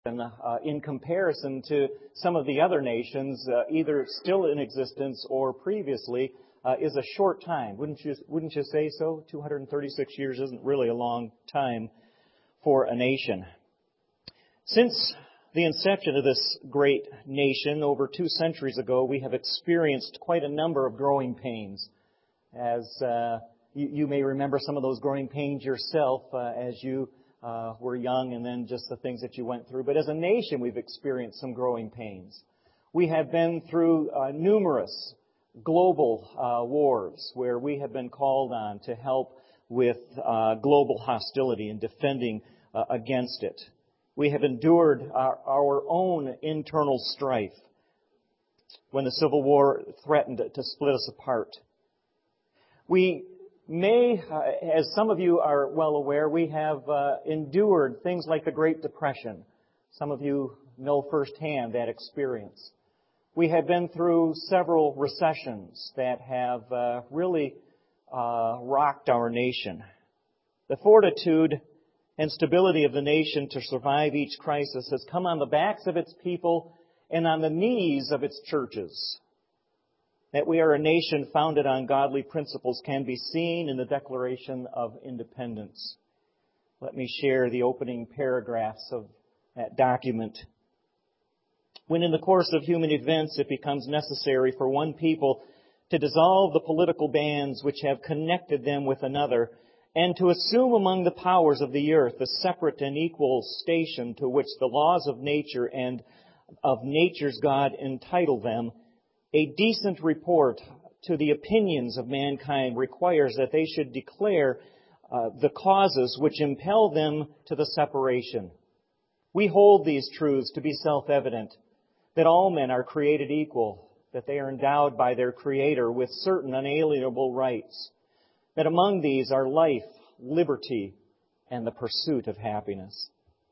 in comparison to some of the other nations, either still in existence or previously, is a short time. Wouldn't you say so? 236 years isn't really a long time for a nation. Since the inception of this great nation over 2 centuries ago, we have experienced quite a number of growing pains. As you may remember some of those growing pains yourself as you were young, and then just the things that you went through. But as a nation, we've experienced some growing pains. We have been through numerous global wars where we have been called on to help with global hostility and defending against it. We have endured our own internal strife when the Civil War threatened to split us apart. We may, as some of you are well aware, we have endured things like the Great Depression. Some of you know firsthand that experience. We have been through several recessions that have really rocked our nation. The fortitude and stability of the nation to survive each crisis has come on the backs of its people and on the knees of its churches. That we are a nation founded on godly principles can be seen in the Declaration of Independence. Let me share the opening paragraphs of that document. When in the course of human events it becomes necessary for one people to dissolve the political bands which have connected them with another, and to assume among the powers of the earth the separate and equal station to which the laws of nature and of nature's God entitle them, a decent report to the opinions of mankind requires that they should declare the causes which impel them to the separation. We hold these truths to be self-evident, that all men are created equal, that they are endowed by their Creator with certain unalienable rights, that among these are life, liberty, and the pursuit of happiness.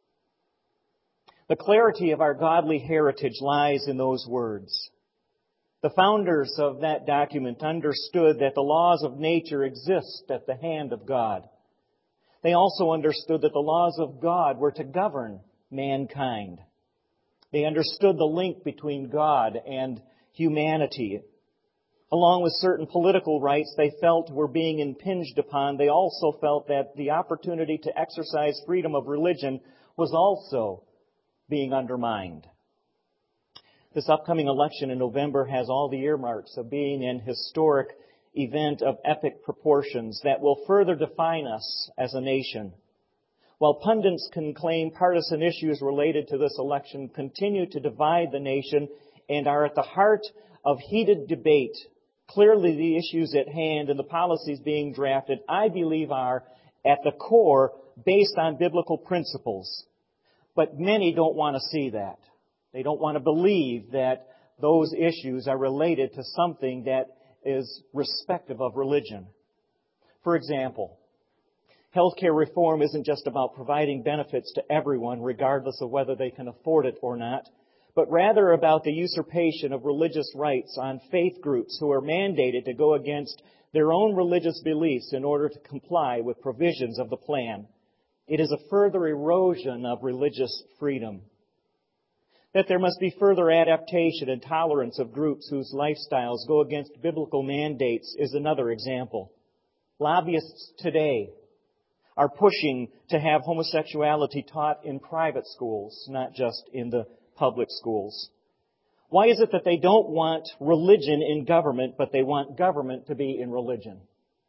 The clarity of our godly heritage lies in those words. The founders of that document understood that the laws of nature exist at the hand of God. They also understood that the laws of God were to govern mankind. They understood the link between God and humanity. Along with certain political rights they felt were being impinged upon, they also felt that the opportunity to exercise freedom of religion was also being undermined. This upcoming election in November has all the earmarks of being an historic event of epic proportions that will further define us as a nation. While pundits can claim partisan issues related to this election continue to divide the nation and are at the heart of heated debate, clearly the issues at hand and the policies being drafted, I believe, are at the core based on biblical principles. But many don't want to see that. They don't want to believe that those issues are related to something that is respective of religion. For example, healthcare reform isn't just about providing benefits to everyone, regardless of whether they can afford it or not, but rather about the usurpation of religious rights on faith groups who are mandated to go against their own religious beliefs in order to comply with provisions of the plan. It is a further erosion of religious freedom. That there must be further adaptation and tolerance of groups whose lifestyles go against biblical mandates is another example. Lobbyists today are pushing to have homosexuality taught in private schools, not just in the public schools. Why is it that they don't want religion in government, but they want government to be in religion?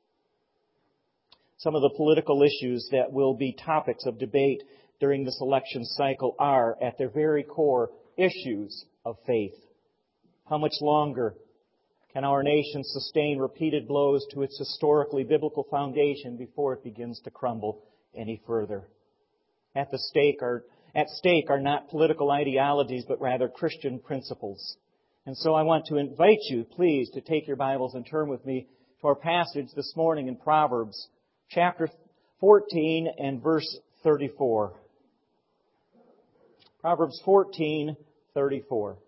Some of the political issues that will be topics of debate during this election cycle are, at their very core, issues of faith. How much longer can our nation sustain repeated blows to its historically biblical foundation before it begins to crumble any further? At stake are not political ideologies, but rather Christian principles. And so I want to invite you, please, to take your Bibles and turn with me to our passage this morning in Proverbs, chapter 14 and verse 34. Proverbs 14:34.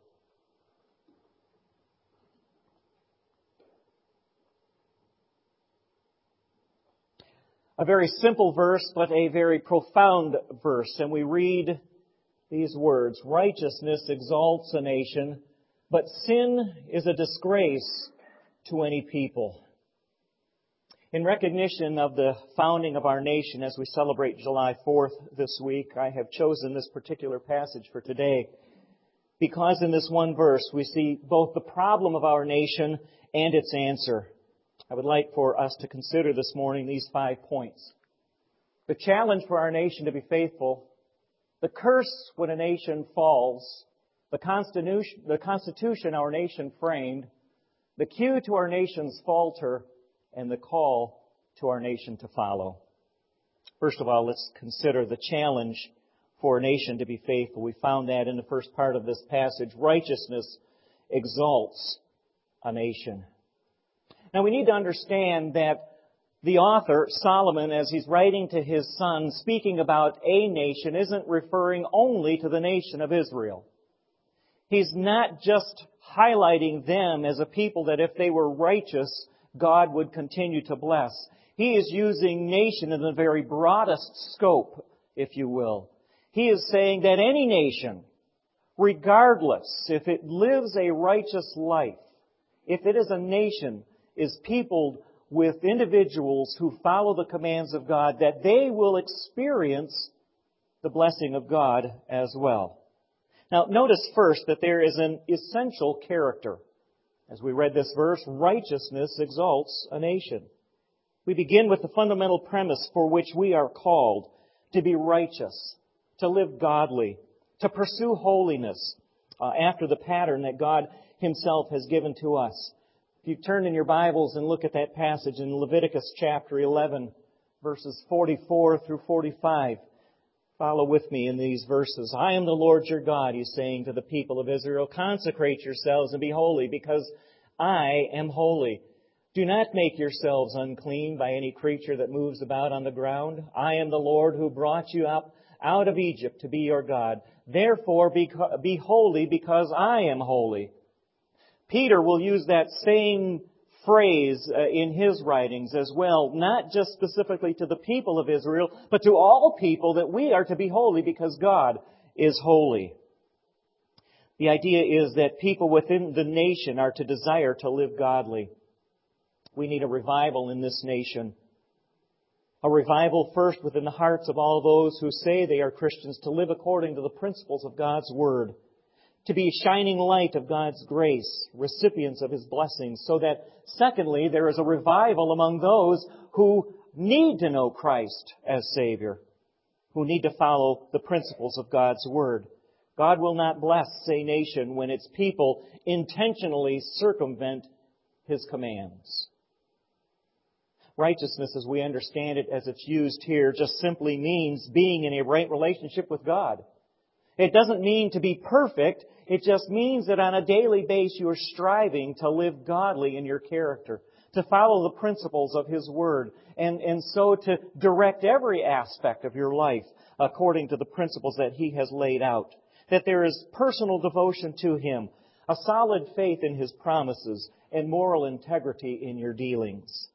A very simple verse, but a very profound verse. And we read these words, "Righteousness exalts a nation, but sin is a disgrace to any people." In recognition of the founding of our nation as we celebrate July 4th this week, I have chosen this particular passage for today because in this one verse we see both the problem of our nation and its answer. I would like for us to consider this morning these 5 points. The challenge for our nation to be faithful, the curse when a nation falls, the constitution our nation framed, the cue to our nation's falter, and the call to our nation to follow. First of all, let's consider the challenge for a nation to be faithful. We found that in the first part of this passage. Righteousness exalts a nation. Now we need to understand that the author, Solomon, as he's writing to his son, speaking about a nation, isn't referring only to the nation of Israel. He's not just highlighting them as a people that if they were righteous, God would continue to bless. He is using nation in the very broadest scope, if you will. He is saying that any nation, regardless if it lives a righteous life, if it is a nation, is peopled with individuals who follow the commands of God, that they will experience the blessing of God as well. Now, notice first that there is an essential character. As we read this verse, righteousness exalts a nation. We begin with the fundamental premise for which we are called to be righteous, to live godly, to pursue holiness after the pattern that God Himself has given to us. If you turn in your Bibles and look at that passage in Leviticus chapter 11, verses 44 through 45, follow with me in these verses. "I am the Lord your God," He's saying to the people of Israel. "Consecrate yourselves and be holy, because I am holy. Do not make yourselves unclean by any creature that moves about on the ground. I am the Lord who brought you up out of Egypt to be your God. Therefore be holy, because I am holy." Peter will use that same phrase in his writings as well, not just specifically to the people of Israel, but to all people, that we are to be holy because God is holy. The idea is that people within the nation are to desire to live godly. We need a revival in this nation. A revival first within the hearts of all those who say they are Christians, to live according to the principles of God's Word, to be a shining light of God's grace, recipients of His blessings, so that, secondly, there is a revival among those who need to know Christ as Savior, who need to follow the principles of God's Word. God will not bless a nation when its people intentionally circumvent His commands. Righteousness, as we understand it, as it's used here, just simply means being in a right relationship with God. It doesn't mean to be perfect. It just means that on a daily basis you are striving to live godly in your character, to follow the principles of His Word, and so to direct every aspect of your life according to the principles that He has laid out. That there is personal devotion to Him, a solid faith in His promises, and moral integrity in your dealings.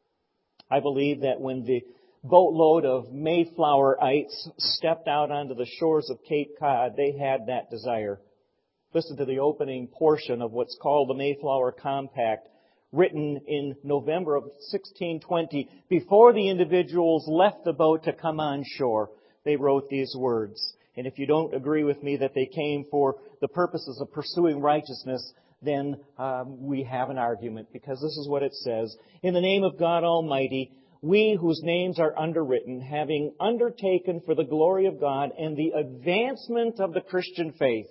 I believe that when the boatload of Mayflowerites stepped out onto the shores of Cape Cod, they had that desire. Listen to the opening portion of what's called the Mayflower Compact, written in November of 1620. Before the individuals left the boat to come on shore, they wrote these words. And if you don't agree with me that they came for the purposes of pursuing righteousness, then we have an argument, because this is what it says. "In the name of God Almighty, we whose names are underwritten, having undertaken for the glory of God and the advancement of the Christian faith."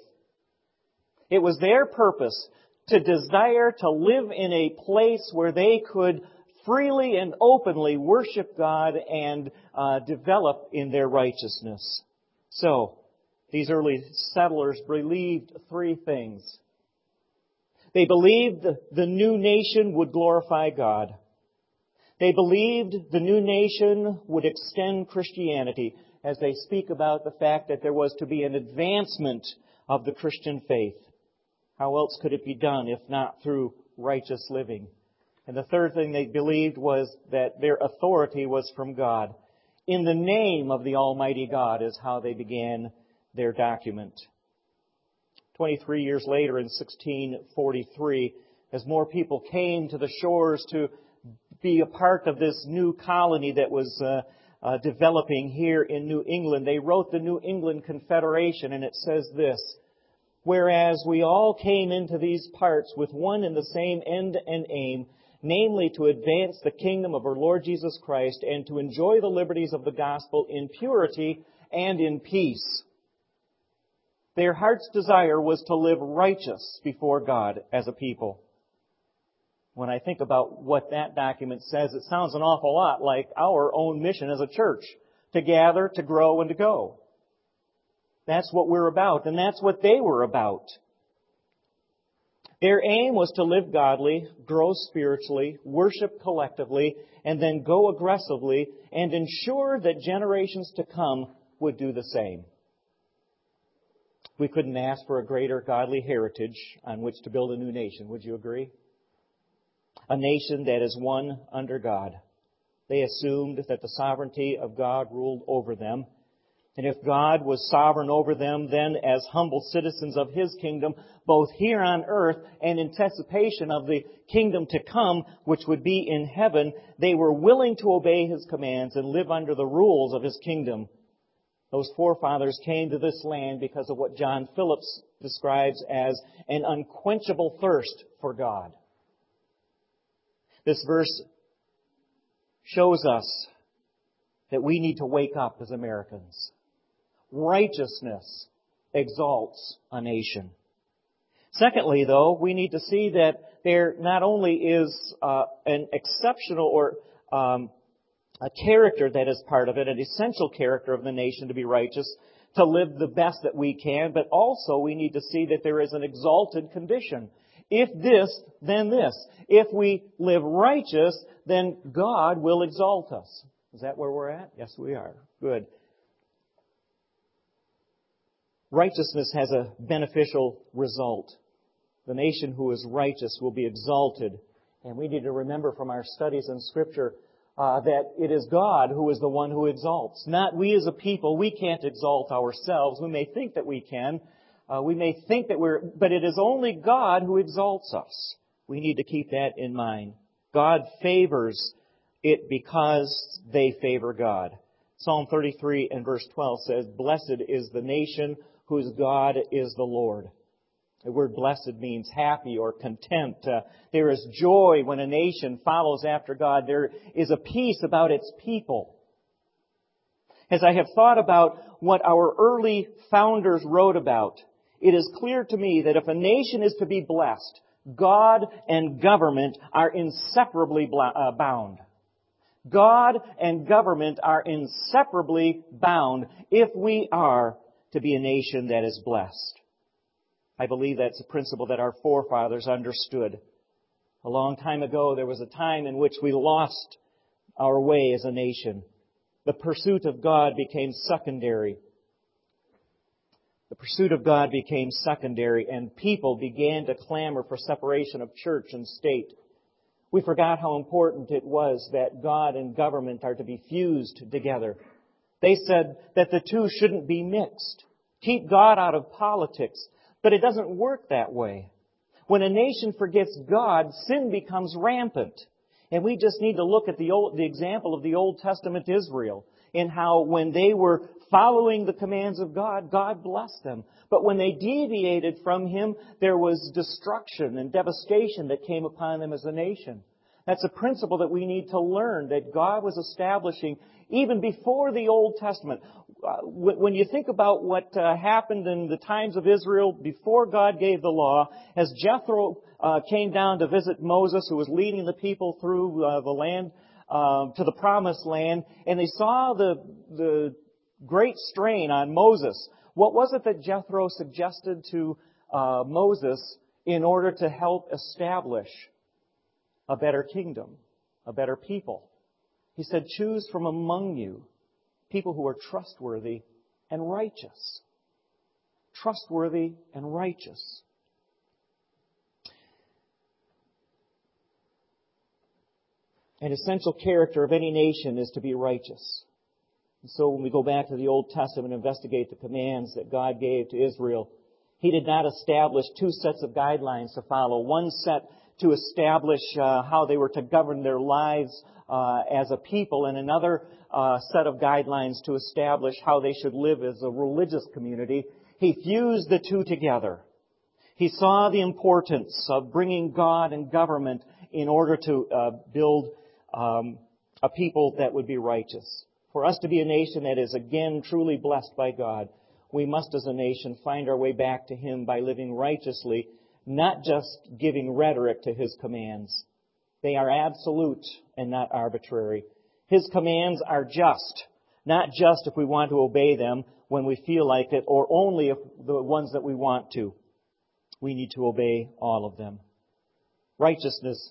It was their purpose to desire to live in a place where they could freely and openly worship God and develop in their righteousness. So, these early settlers believed three things. They believed the new nation would glorify God. They believed the new nation would extend Christianity, as they speak about the fact that there was to be an advancement of the Christian faith. How else could it be done if not through righteous living? And the third thing they believed was that their authority was from God. In the name of the Almighty God is how they began their document. 23 years later, in 1643, as more people came to the shores to be a part of this new colony that was developing here in New England, they wrote the New England Confederation, and it says this: "Whereas we all came into these parts with one and the same end and aim, namely to advance the kingdom of our Lord Jesus Christ and to enjoy the liberties of the gospel in purity and in peace. Their heart's desire was to live righteous before God as a people." When I think about what that document says, it sounds an awful lot like our own mission as a church: to gather, to grow, and to go. That's what we're about, and that's what they were about. Their aim was to live godly, grow spiritually, worship collectively, and then go aggressively and ensure that generations to come would do the same. We couldn't ask for a greater godly heritage on which to build a new nation, would you agree? A nation that is one under God. They assumed that the sovereignty of God ruled over them. And if God was sovereign over them, then as humble citizens of His kingdom, both here on earth and in anticipation of the kingdom to come, which would be in heaven, they were willing to obey His commands and live under the rules of His kingdom. Those forefathers came to this land because of what John Phillips describes as an unquenchable thirst for God. This verse shows us that we need to wake up as Americans. Righteousness exalts a nation. Secondly, though, we need to see that there not only is an exceptional or a character that is part of it, an essential character of the nation to be righteous, to live the best that we can, but also we need to see that there is an exalted condition. If this, then this. If we live righteous, then God will exalt us. Is that where we're at? Yes, we are. Good. Righteousness has a beneficial result. The nation who is righteous will be exalted. And we need to remember from our studies in Scripture that it is God who is the one who exalts. Not we as a people. We can't exalt ourselves. We may think that we can. We may think that but it is only God who exalts us. We need to keep that in mind. God favors it because they favor God. Psalm 33 and verse 12 says, "Blessed is the nation whose God is the Lord." The word blessed means happy or content. There is joy when a nation follows after God. There is a peace about its people. As I have thought about what our early founders wrote about, it is clear to me that if a nation is to be blessed, God and government are inseparably bound. God and government are inseparably bound if we are to be a nation that is blessed. I believe that's a principle that our forefathers understood. A long time ago, there was a time in which we lost our way as a nation. The pursuit of God became secondary. The pursuit of God became secondary, and people began to clamor for separation of church and state. We forgot how important it was that God and government are to be fused together. They said that the two shouldn't be mixed. Keep God out of politics. But it doesn't work that way. When a nation forgets God, sin becomes rampant. And we just need to look at the example of the Old Testament Israel, in how when they were following the commands of God, God blessed them. But when they deviated from Him, there was destruction and devastation that came upon them as a nation. That's a principle that we need to learn, that God was establishing even before the Old Testament. When you think about what happened in the times of Israel before God gave the law, as Jethro came down to visit Moses, who was leading the people through the land, to the promised land, and they saw the great strain on Moses. What was it that Jethro suggested to Moses in order to help establish a better kingdom, a better people? He said, "Choose from among you people who are trustworthy and righteous." Trustworthy and righteous. An essential character of any nation is to be righteous. So when we go back to the Old Testament and investigate the commands that God gave to Israel, He did not establish two sets of guidelines to follow. One set to establish how they were to govern their lives as a people, and another set of guidelines to establish how they should live as a religious community. He fused the two together. He saw the importance of bringing God and government in order to build a people that would be righteous. For us to be a nation that is again truly blessed by God, we must as a nation find our way back to Him by living righteously, not just giving rhetoric to His commands. They are absolute and not arbitrary. His commands are just, not just if we want to obey them when we feel like it, or only if the ones that we want to. We need to obey all of them. Righteousness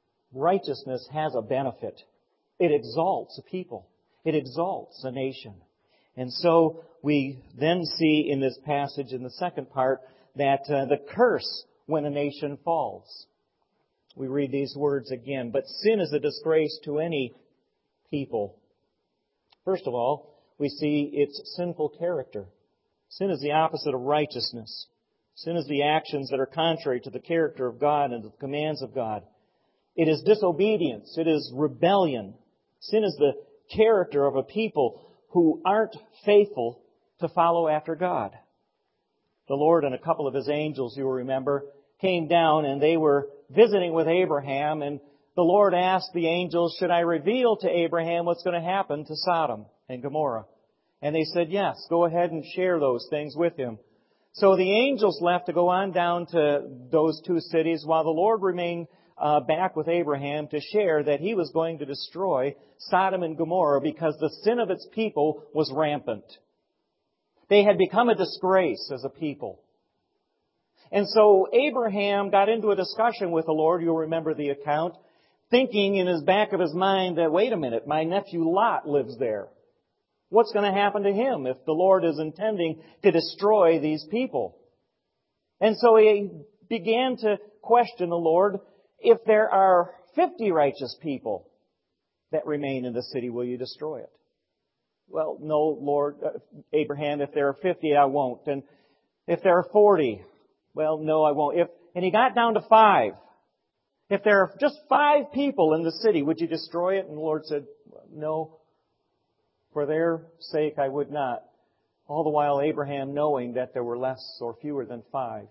has a benefit. It exalts a people. It exalts a nation. And so we then see in this passage, in the second part, that the curse when a nation falls. We read these words again. But sin is a disgrace to any people. First of all, we see its sinful character. Sin is the opposite of righteousness. Sin is the actions that are contrary to the character of God and the commands of God. It is disobedience. It is rebellion. Sin is the character of a people who aren't faithful to follow after God. The Lord and a couple of His angels, you will remember, came down and they were visiting with Abraham, and the Lord asked the angels, should I reveal to Abraham what's going to happen to Sodom and Gomorrah? And they said, yes, go ahead and share those things with him. So the angels left to go on down to those two cities while the Lord remained back with Abraham to share that He was going to destroy Sodom and Gomorrah because the sin of its people was rampant. They had become a disgrace as a people. And so Abraham got into a discussion with the Lord, you'll remember the account, thinking in his back of his mind that, wait a minute, my nephew Lot lives there. What's going to happen to him if the Lord is intending to destroy these people? And so he began to question the Lord, if there are 50 righteous people that remain in the city, will you destroy it? Well, no, Lord, Abraham, if there are 50, I won't. And if there are 40, well, no, I won't. And he got down to 5. If there are just 5 people in the city, would you destroy it? And the Lord said, no, for their sake I would not. All the while Abraham knowing that there were less or fewer than 5.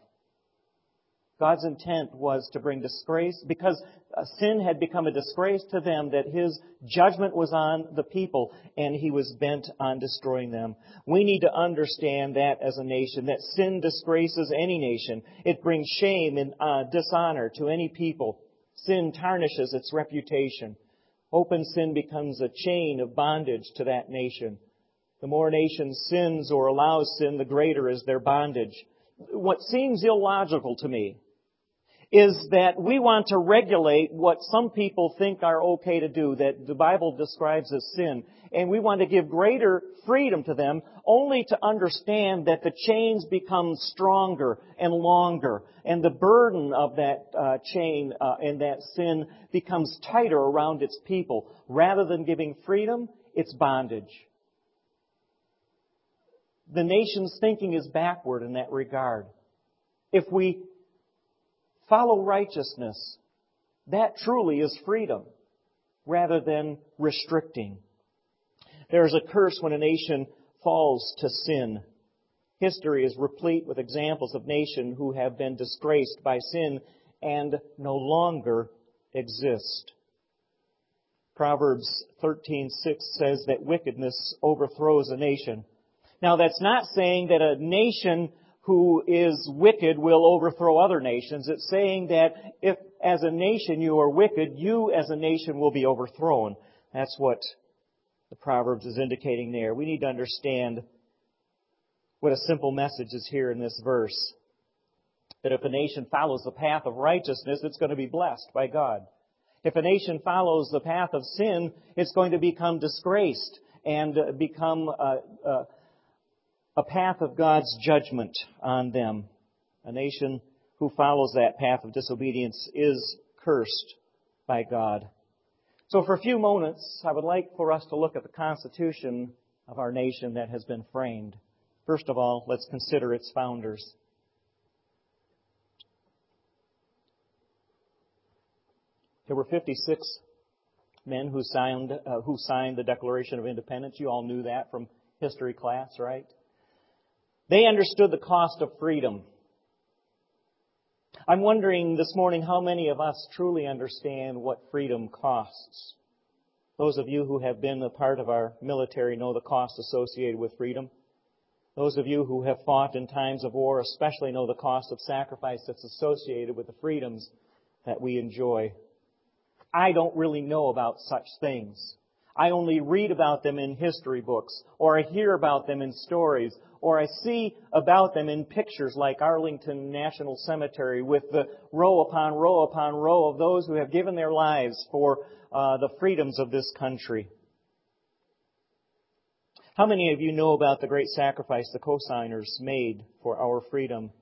God's intent was to bring disgrace, because sin had become a disgrace to them, that His judgment was on the people, and He was bent on destroying them. We need to understand that as a nation, that sin disgraces any nation. It brings shame and dishonor to any people. Sin tarnishes its reputation. Open sin becomes a chain of bondage to that nation. The more a nation sins or allows sin, the greater is their bondage. What seems illogical to me is that we want to regulate what some people think are okay to do, that the Bible describes as sin. And we want to give greater freedom to them, only to understand that the chains become stronger and longer. And the burden of that chain and that sin becomes tighter around its people. Rather than giving freedom, it's bondage. The nation's thinking is backward in that regard. If we follow righteousness, that truly is freedom, rather than restricting. There is a curse when a nation falls to sin. History is replete with examples of nations who have been disgraced by sin and no longer exist. Proverbs 13:6 says that wickedness overthrows a nation. Now, that's not saying that a nation who is wicked will overthrow other nations. It's saying that if as a nation you are wicked, you as a nation will be overthrown. That's what the Proverbs is indicating there. We need to understand what a simple message is here in this verse. That if a nation follows the path of righteousness, it's going to be blessed by God. If a nation follows the path of sin, it's going to become disgraced and become a path of God's judgment on them. A nation who follows that path of disobedience is cursed by God. So for a few moments, I would like for us to look at the Constitution of our nation that has been framed. First of all, let's consider its founders. There were 56 men who signed the Declaration of Independence. You all knew that from history class, right? They understood the cost of freedom. I'm wondering this morning how many of us truly understand what freedom costs. Those of you who have been a part of our military know the cost associated with freedom. Those of you who have fought in times of war especially know the cost of sacrifice that's associated with the freedoms that we enjoy. I don't really know about such things. I only read about them in history books, or I hear about them in stories, or I see about them in pictures like Arlington National Cemetery with the row upon row upon row of those who have given their lives for the freedoms of this country. How many of you know about the great sacrifice the co-signers made for our freedom?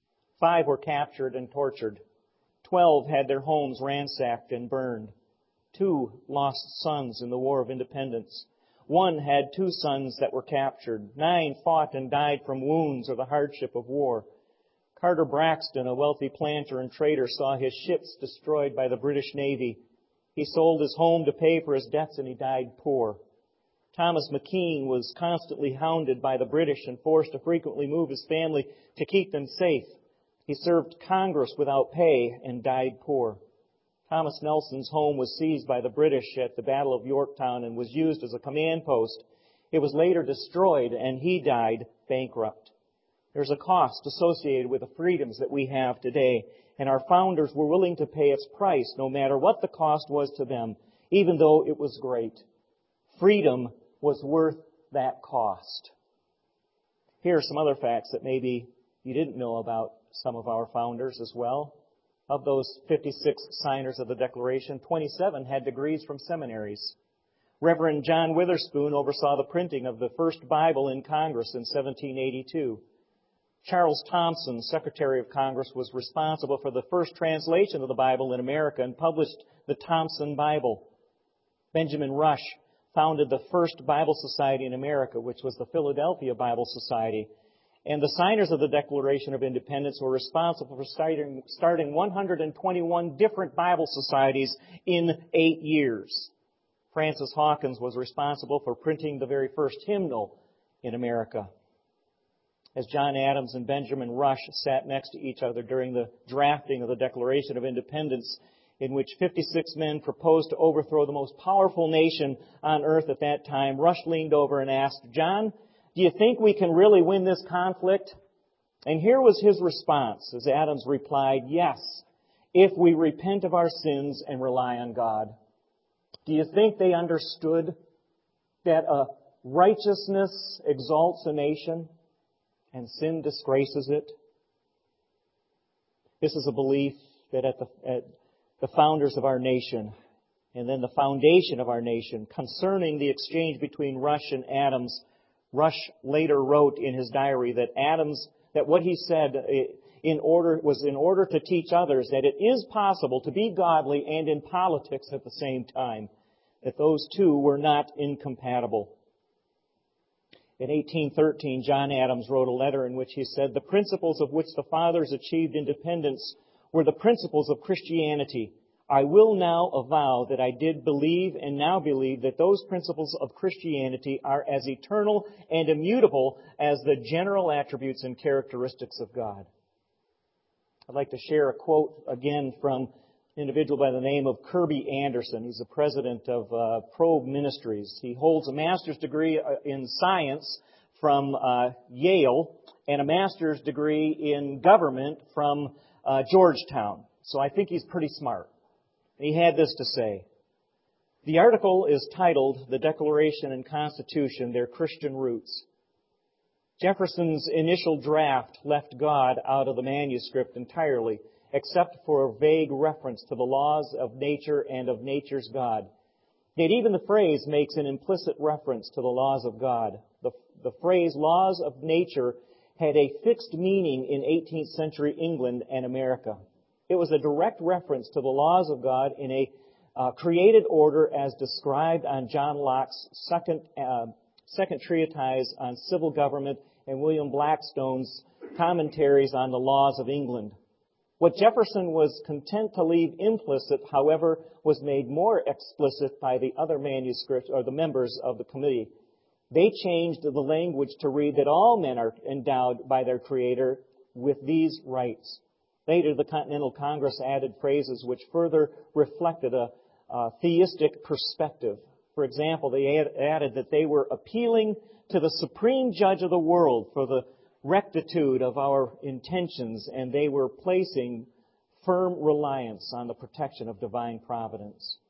5 were captured and tortured. 12 had their homes ransacked and burned. 2 lost sons in the War of Independence. 1 had 2 sons that were captured. 9 fought and died from wounds or the hardship of war. Carter Braxton, a wealthy planter and trader, saw his ships destroyed by the British Navy. He sold his home to pay for his debts and he died poor. Thomas McKean was constantly hounded by the British and forced to frequently move his family to keep them safe. He served Congress without pay and died poor. Thomas Nelson's home was seized by the British at the Battle of Yorktown and was used as a command post. It was later destroyed and he died bankrupt. There's a cost associated with the freedoms that we have today, and our founders were willing to pay its price no matter what the cost was to them, even though it was great. Freedom was worth that cost. Here are some other facts that maybe you didn't know about some of our founders as well. Of those 56 signers of the Declaration, 27 had degrees from seminaries. Reverend John Witherspoon oversaw the printing of the first Bible in Congress in 1782. Charles Thompson, Secretary of Congress, was responsible for the first translation of the Bible in America and published the Thompson Bible. Benjamin Rush founded the first Bible Society in America, which was the Philadelphia Bible Society. And the signers of the Declaration of Independence were responsible for starting 121 different Bible societies in 8 years. Francis Hawkins was responsible for printing the very first hymnal in America. As John Adams and Benjamin Rush sat next to each other during the drafting of the Declaration of Independence, in which 56 men proposed to overthrow the most powerful nation on earth at that time, Rush leaned over and asked, "John, do you think we can really win this conflict?" And here was his response, as Adams replied, "Yes, if we repent of our sins and rely on God." Do you think they understood that righteousness exalts a nation and sin disgraces it? This is a belief that at the founders of our nation and then the foundation of our nation concerning the exchange between Rush and Adams. Rush later wrote in his diary that what he said was in order to teach others that it is possible to be godly and in politics at the same time, that those two were not incompatible. In 1813, John Adams wrote a letter in which he said, "The principles of which the fathers achieved independence were the principles of Christianity. I will now avow that I did believe and now believe that those principles of Christianity are as eternal and immutable as the general attributes and characteristics of God." I'd like to share a quote again from an individual by the name of Kirby Anderson. He's the president of Probe Ministries. He holds a master's degree in science from Yale and a master's degree in government from Georgetown. So I think he's pretty smart. He had this to say. The article is titled, "The Declaration and Constitution, Their Christian Roots." Jefferson's initial draft left God out of the manuscript entirely, except for a vague reference to the laws of nature and of nature's God. Yet even the phrase makes an implicit reference to the laws of God. The phrase laws of nature had a fixed meaning in 18th century England and America. It was a direct reference to the laws of God in a created order as described on John Locke's second treatise on civil government, and William Blackstone's commentaries on the laws of England. What Jefferson was content to leave implicit, however, was made more explicit by the other manuscripts or the members of the committee. They changed the language to read that all men are endowed by their Creator with these rights. Later, the Continental Congress added phrases which further reflected a theistic perspective. For example, they added that they were appealing to the supreme judge of the world for the rectitude of our intentions, and they were placing firm reliance on the protection of divine providence.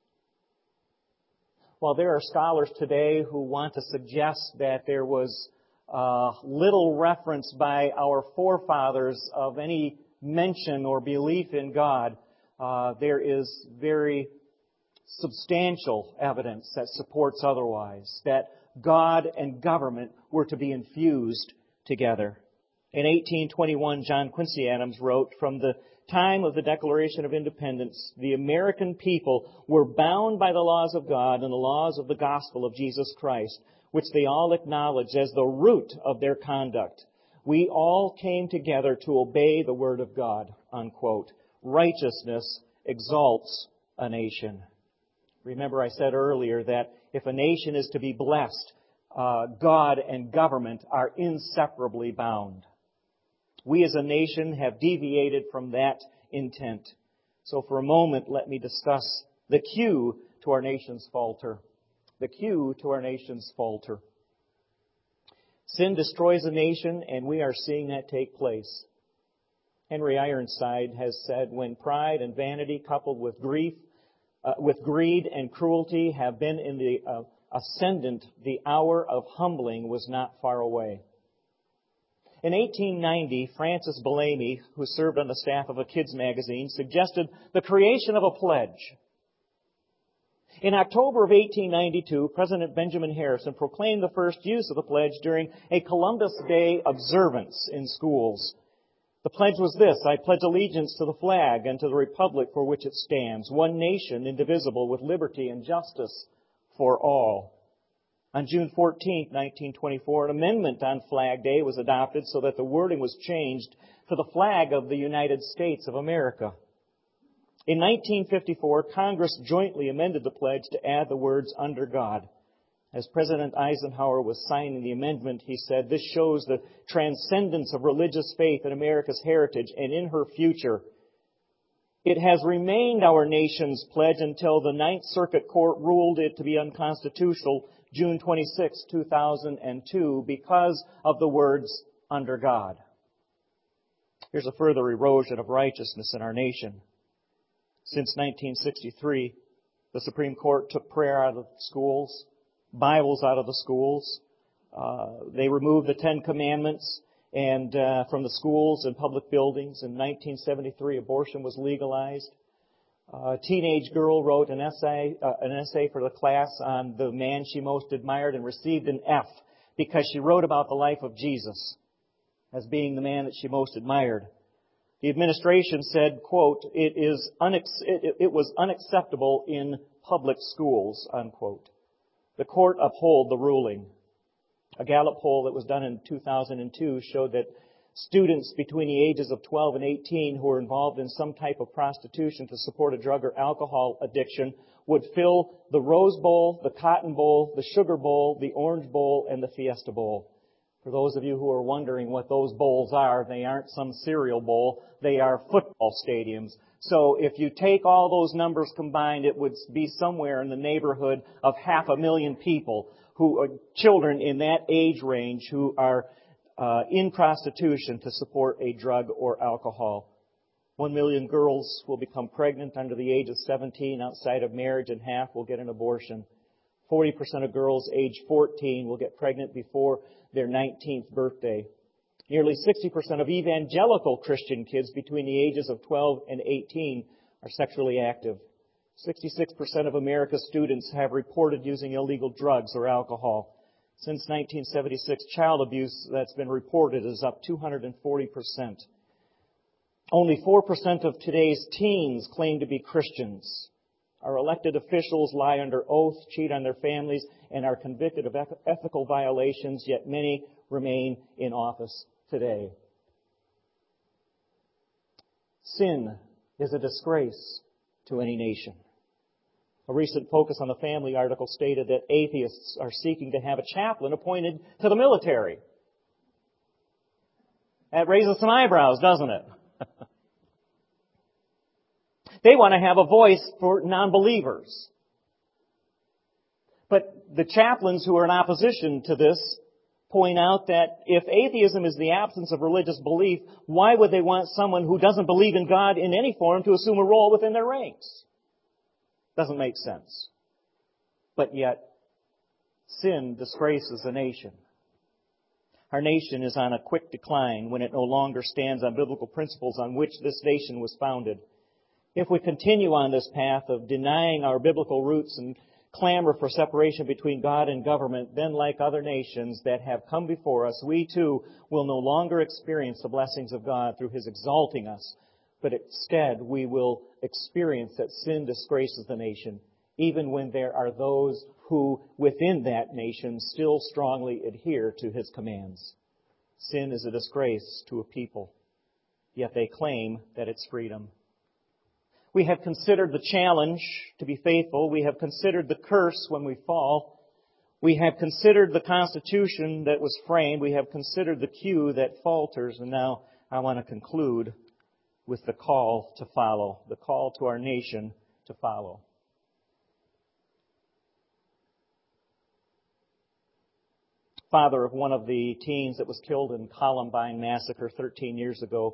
While there are scholars today who want to suggest that there was little reference by our forefathers of any mention or belief in God, there is very substantial evidence that supports otherwise, that God and government were to be infused together. In 1821, John Quincy Adams wrote, "From the time of the Declaration of Independence, the American people were bound by the laws of God and the laws of the gospel of Jesus Christ, which they all acknowledged as the root of their conduct. We all came together to obey the word of God," unquote. Righteousness exalts a nation. Remember, I said earlier that if a nation is to be blessed, God and government are inseparably bound. We as a nation have deviated from that intent. So for a moment, let me discuss the cue to our nation's falter. The cue to our nation's falter. Sin destroys a nation, and we are seeing that take place. Henry Ironside has said, "When pride and vanity coupled with greed and cruelty have been in the ascendant, the hour of humbling was not far away." In 1890, Francis Bellamy, who served on the staff of a kids magazine, suggested the creation of a pledge. In October of 1892, President Benjamin Harrison proclaimed the first use of the pledge during a Columbus Day observance in schools. The pledge was this: "I pledge allegiance to the flag and to the republic for which it stands, one nation, indivisible, with liberty and justice for all." On June 14, 1924, an amendment on Flag Day was adopted so that the wording was changed to the flag of the United States of America. In 1954, Congress jointly amended the pledge to add the words "under God." As President Eisenhower was signing the amendment, he said, "This shows the transcendence of religious faith in America's heritage and in her future. It has remained our nation's pledge until the Ninth Circuit Court ruled it to be unconstitutional June 26, 2002, because of the words "under God." Here's a further erosion of righteousness in our nation. Since 1963, the Supreme Court took prayer out of schools, Bibles out of the schools. They removed the Ten Commandments and from the schools and public buildings. In 1973, abortion was legalized. A teenage girl wrote an essay for the class on the man she most admired and received an F because she wrote about the life of Jesus as being the man that she most admired. The administration said, quote, it was unacceptable in public schools, unquote. The court upheld the ruling. A Gallup poll that was done in 2002 showed that students between the ages of 12 and 18 who were involved in some type of prostitution to support a drug or alcohol addiction would fill the Rose Bowl, the Cotton Bowl, the Sugar Bowl, the Orange Bowl, and the Fiesta Bowl. For those of you who are wondering what those bowls are, they aren't some cereal bowl. They are football stadiums. So if you take all those numbers combined, it would be somewhere in the neighborhood of 500,000 people who are children in that age range who are in prostitution to support a drug or alcohol. 1 million girls will become pregnant under the age of 17 outside of marriage, and half will get an abortion. 40% of girls age 14 will get pregnant before their 19th birthday. Nearly 60% of evangelical Christian kids between the ages of 12 and 18 are sexually active. 66% of America's students have reported using illegal drugs or alcohol. Since 1976, child abuse that's been reported is up 240%. Only 4% of today's teens claim to be Christians. Our elected officials lie under oath, cheat on their families, and are convicted of ethical violations, yet many remain in office today. Sin is a disgrace to any nation. A recent Focus on the Family article stated that atheists are seeking to have a chaplain appointed to the military. That raises some eyebrows, doesn't it? They want to have a voice for non-believers. But the chaplains who are in opposition to this point out that if atheism is the absence of religious belief, why would they want someone who doesn't believe in God in any form to assume a role within their ranks? Doesn't make sense. But yet, sin disgraces a nation. Our nation is on a quick decline when it no longer stands on biblical principles on which this nation was founded. If we continue on this path of denying our biblical roots and clamor for separation between God and government, then like other nations that have come before us, we too will no longer experience the blessings of God through His exalting us, but instead we will experience that sin disgraces the nation, even when there are those who within that nation still strongly adhere to His commands. Sin is a disgrace to a people, yet they claim that it's freedom. We have considered the challenge to be faithful. We have considered the curse when we fall. We have considered the Constitution that was framed. We have considered the cue that falters. And now I want to conclude with the call to follow, the call to our nation to follow. Father of one of the teens that was killed in Columbine massacre 13 years ago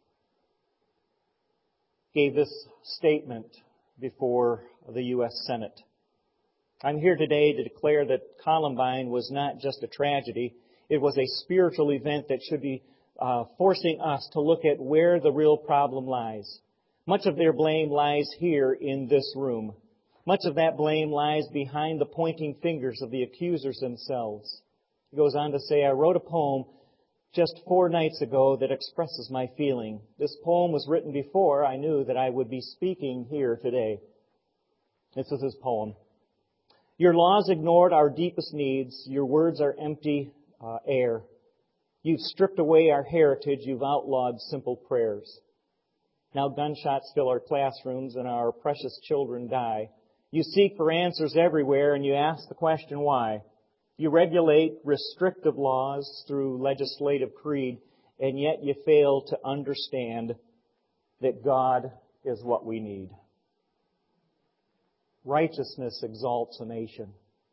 gave this statement before the U.S. Senate. I'm here today to declare that Columbine was not just a tragedy. It was a spiritual event that should be forcing us to look at where the real problem lies. Much of their blame lies here in this room. Much of that blame lies behind the pointing fingers of the accusers themselves. He goes on to say, I wrote a poem just 4 nights ago that expresses my feeling. This poem was written before I knew that I would be speaking here today. This is his poem. Your laws ignored our deepest needs. Your words are empty air. You've stripped away our heritage. You've outlawed simple prayers. Now gunshots fill our classrooms and our precious children die. You seek for answers everywhere and you ask the question why. You regulate restrictive laws through legislative creed, and yet you fail to understand that God is what we need. Righteousness exalts a nation.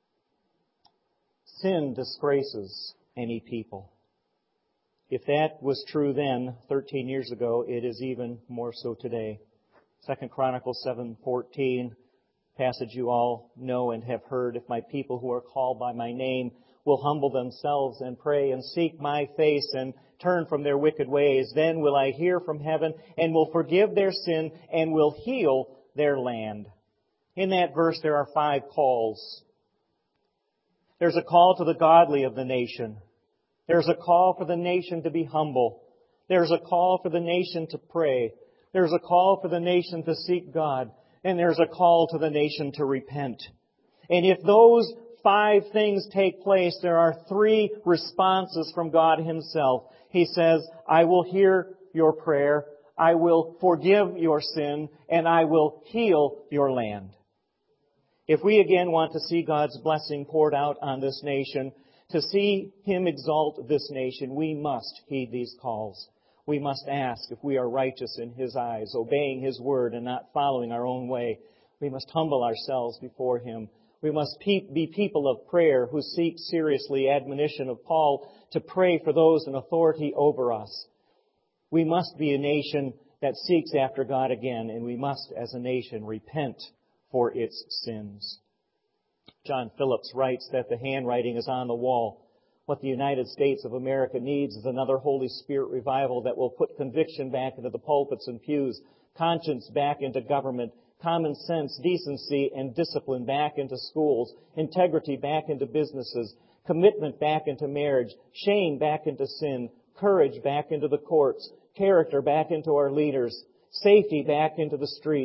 Sin disgraces any people. If that was true then, 13 years ago, it is even more so today. 2 Chronicles 7:14. Passage you all know and have heard. If my people who are called by my name will humble themselves and pray and seek my face and turn from their wicked ways, then will I hear from heaven and will forgive their sin and will heal their land. In that verse there are 5 calls. There's a call to the godly of the nation. There's a call for the nation to be humble. There's a call for the nation to pray. There's a call for the nation to seek God. And there's a call to the nation to repent. And if those 5 things take place, there are 3 responses from God Himself. He says, I will hear your prayer, I will forgive your sin, and I will heal your land. If we again want to see God's blessing poured out on this nation, to see Him exalt this nation, we must heed these calls. We must ask if we are righteous in His eyes, obeying His word and not following our own way. We must humble ourselves before Him. We must be people of prayer who seek seriously admonition of Paul to pray for those in authority over us. We must be a nation that seeks after God again, and we must, as a nation, repent for its sins. John Phillips writes that the handwriting is on the wall. What the United States of America needs is another Holy Spirit revival that will put conviction back into the pulpits and pews, conscience back into government, common sense, decency, and discipline back into schools, integrity back into businesses, commitment back into marriage, shame back into sin, courage back into the courts, character back into our leaders, safety back into the streets,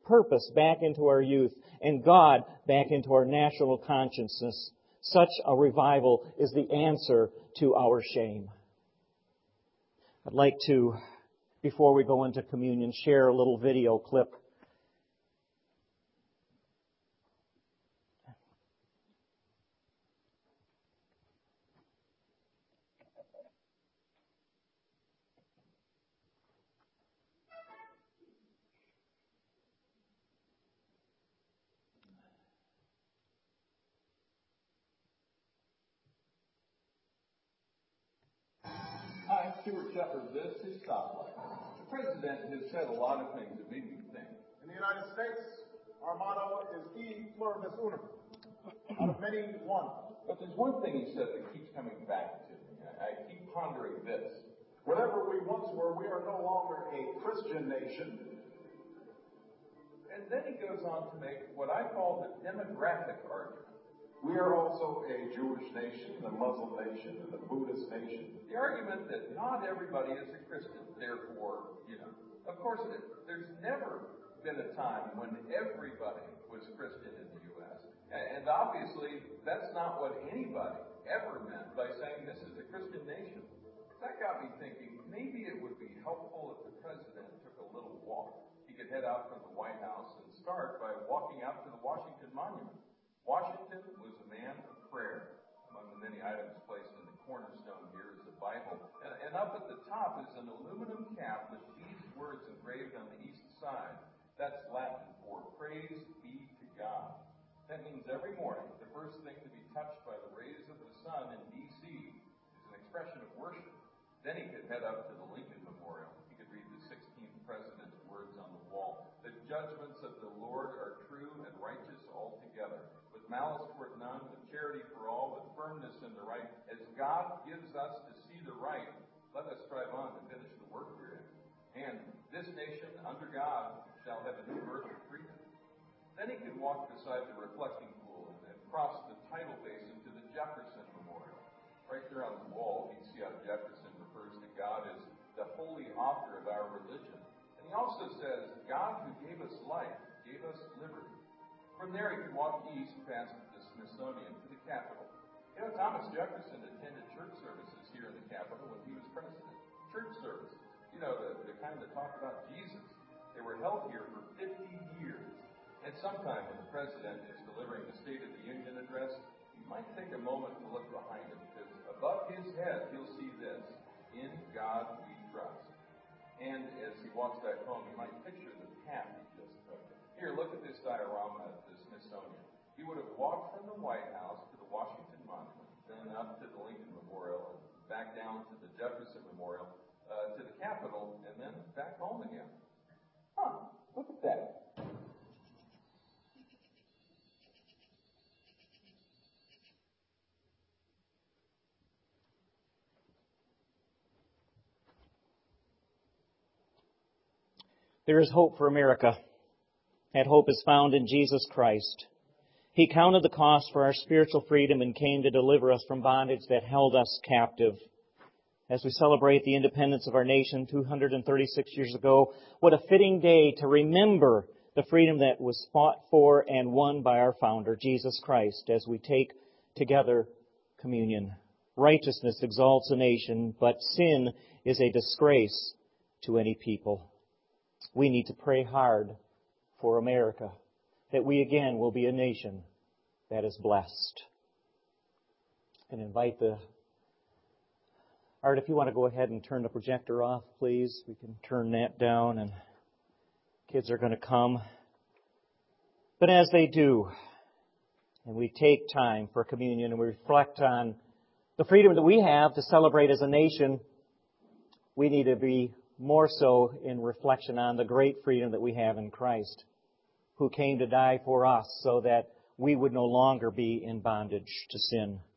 purpose back into our youth, and God back into our national consciousness. Such a revival is the answer to our shame. I'd like to, before we go into communion, share a little video clip. Hi, Stuart Shepard. This is Stoplight. The President has said a lot of things that made me think. In the United States, our motto is E pluribus unum. Out of many, one. But there's one thing he said that keeps coming back to me. I keep pondering this. Whatever we once were, we are no longer a Christian nation. And then he goes on to make what I call the demographic argument. We are also a Jewish nation, a Muslim nation, and a Buddhist nation. The argument that not everybody is a Christian, therefore, of course, there's never been a time when everybody was Christian in the U.S. And obviously, that's not what anybody ever meant by saying this is a Christian nation. That got me thinking, maybe it would be helpful if the President took a little walk. He could head out from the White House and start by walking out to the Washington Monument. Washington was a man of prayer. Among the many items placed in the cornerstone here is the Bible. And up at the top is an aluminum cap with these words engraved on the east side. That's Latin for praise be to God. That means every morning, the first thing to be touched by the rays of the sun in D.C. is an expression of worship. Then he could head up to the Lincoln Memorial. He could read the 16th President's words on the wall. The judgments of the Lord are true and righteous altogether. Malice toward none, with charity for all, with firmness in the right. As God gives us to see the right, let us strive on to finish the work we're in. And this nation, under God, shall have a new birth of freedom. Then he could walk beside the reflecting pool and cross the tidal basin to the Jefferson Memorial. Right there on the wall, you can see how Jefferson refers to God as the holy author of our religion. And he also says, God who gave us life, gave us liberty. From there, he could walk east past the Smithsonian to the Capitol. Thomas Jefferson attended church services here in the Capitol when he was president. Church services, the kind that talk about Jesus. They were held here for 50 years. And sometime when the president is delivering the State of the Union address, you might take a moment to look behind him, because above his head, you'll see this: in God we trust. And as he walks back home, you might picture the path he just took. Here, look at this diorama at the Smithsonian. He would have walked from the White House to the Washington Monument, then up to the Lincoln Memorial, and back down to the Jefferson Memorial, to the Capitol, and then back home again. Look at that. There is hope for America. That hope is found in Jesus Christ. He counted the cost for our spiritual freedom and came to deliver us from bondage that held us captive. As we celebrate the independence of our nation 236 years ago, what a fitting day to remember the freedom that was fought for and won by our founder, Jesus Christ, as we take together communion. Righteousness exalts a nation, but sin is a disgrace to any people. We need to pray hard for America, that we again will be a nation that is blessed. And invite Art, if you want to go ahead and turn the projector off, please. We can turn that down, and kids are going to come. But as they do, and we take time for communion and we reflect on the freedom that we have to celebrate as a nation, we need to be more so in reflection on the great freedom that we have in Christ, who came to die for us so that we would no longer be in bondage to sin.